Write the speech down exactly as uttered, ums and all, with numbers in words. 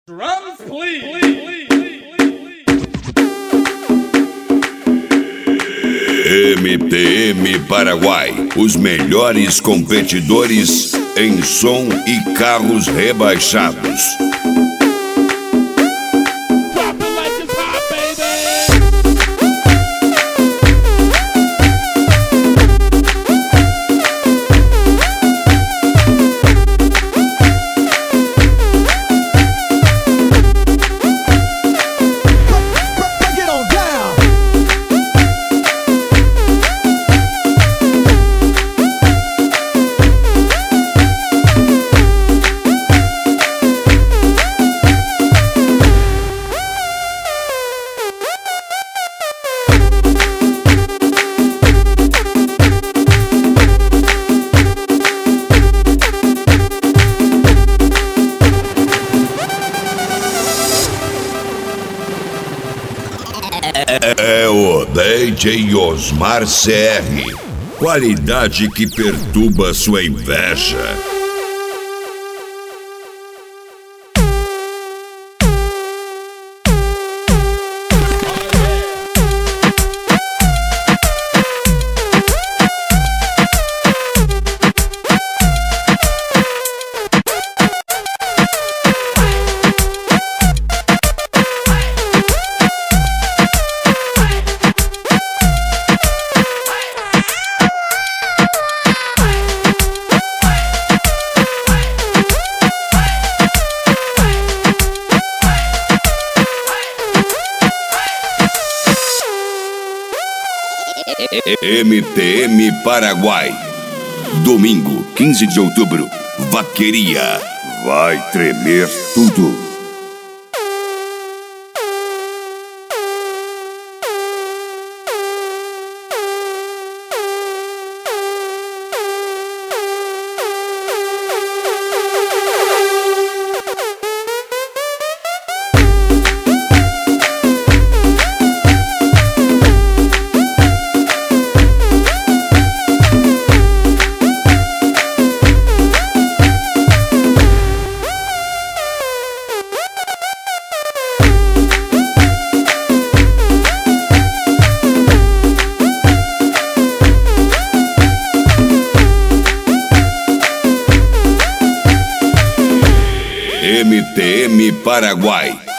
Drums, please. M T M Paraguai, os melhores competidores em som e carros rebaixados. É o D J Osmar C R, qualidade que perturba sua inveja. M T M Paraguai, domingo, quinze de outubro, Vaqueria, vai tremer tudo. M T M Paraguai.